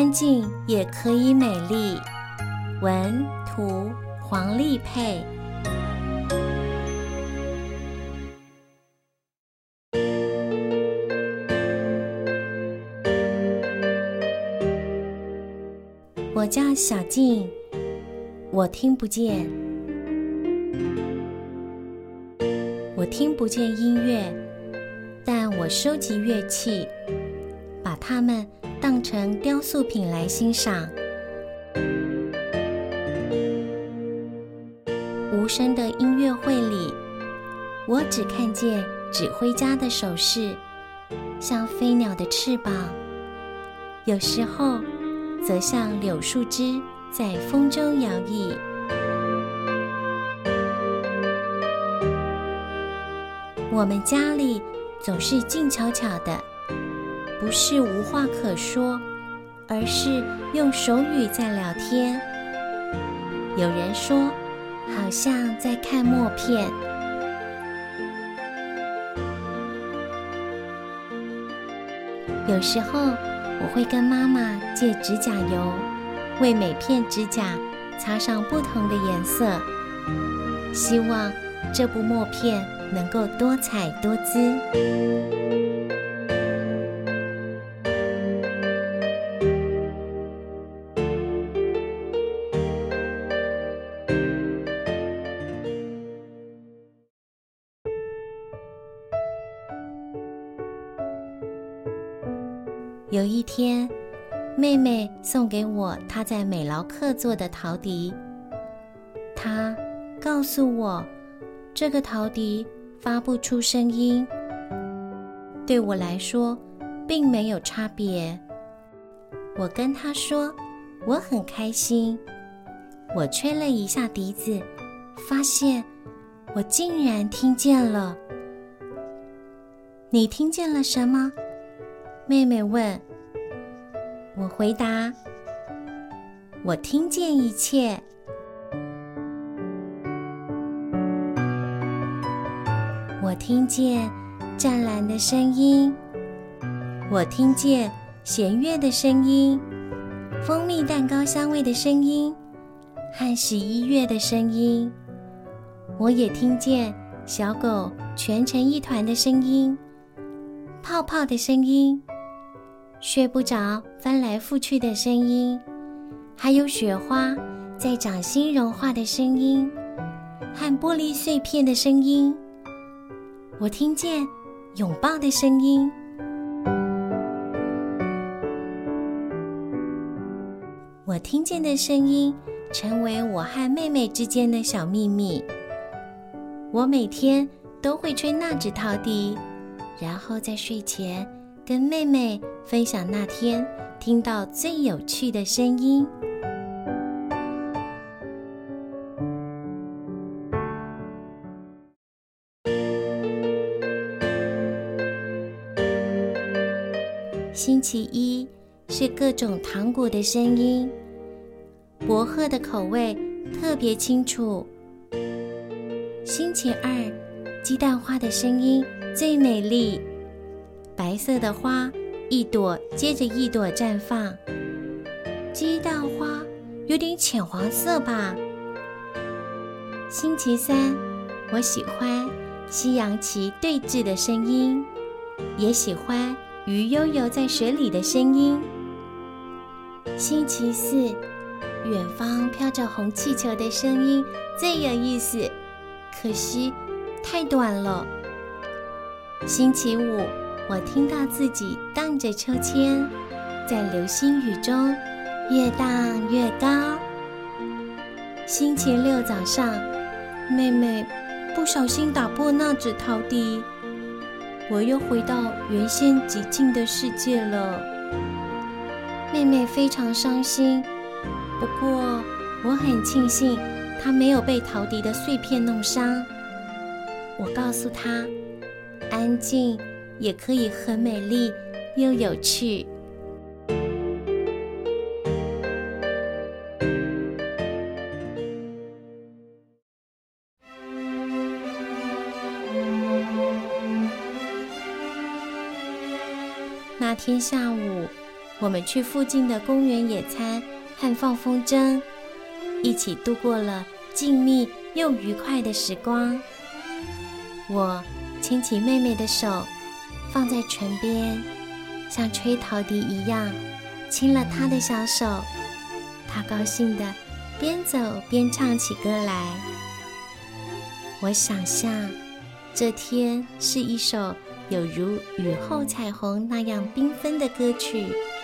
安静也可以美丽。文图黄丽佩。我叫小静，我听不见。我听不见音乐，但我收集乐器，把它们当成雕塑品来欣赏。无声的音乐会里，我只看见指挥家的手势，像飞鸟的翅膀，有时候则像柳树枝在风中摇曳。我们家里总是静悄悄的，不是无话可说，而是用手语在聊天。有人说，好像在看默片。有时候我会跟妈妈借指甲油，为每片指甲擦上不同的颜色，希望这部默片能够多彩多姿。有一天，妹妹送给我她在美劳课做的陶笛，她告诉我，这个陶笛发不出声音，对我来说并没有差别。我跟她说，我很开心。我吹了一下笛子，发现我竟然听见了。你听见了什么？妹妹问。我回答，我听见一切。我听见湛蓝的声音，我听见弦乐的声音，蜂蜜蛋糕香味的声音，和洗衣乐的声音。我也听见小狗蜷成一团的声音，泡泡的声音，睡不着翻来覆去的声音，还有雪花在掌心融化的声音，和玻璃碎片的声音。我听见拥抱的声音。我听见的声音成为我和妹妹之间的小秘密。我每天都会吹那只陶笛，然后在睡前跟妹妹分享那天听到最有趣的声音。星期一是各种糖果的声音，薄荷的口味特别清楚。星期二，鸡蛋花的声音最美丽，白色的花一朵接着一朵绽放。鸡蛋花有点浅黄色吧。星期三，我喜欢西洋棋对峙的声音，也喜欢鱼悠游在水里的声音。星期四，远方飘着红气球的声音最有意思，可惜太短了。星期五，我听到自己荡着秋千，在流星雨中越荡越高。星期六早上，妹妹不小心打破那只陶笛，我又回到原先寂静的世界了。妹妹非常伤心，不过我很庆幸她没有被陶笛的碎片弄伤。我告诉她，安静也可以很美丽又有趣。那天下午， 我们去附近的公园野餐和放风筝，一起度过了静谧又愉快的时光。我牵起妹妹的手，放在唇边，像吹陶笛一样亲了她的小手。她高兴地边走边唱起歌来。我想象这天是一首有如雨后彩虹那样缤纷的歌曲，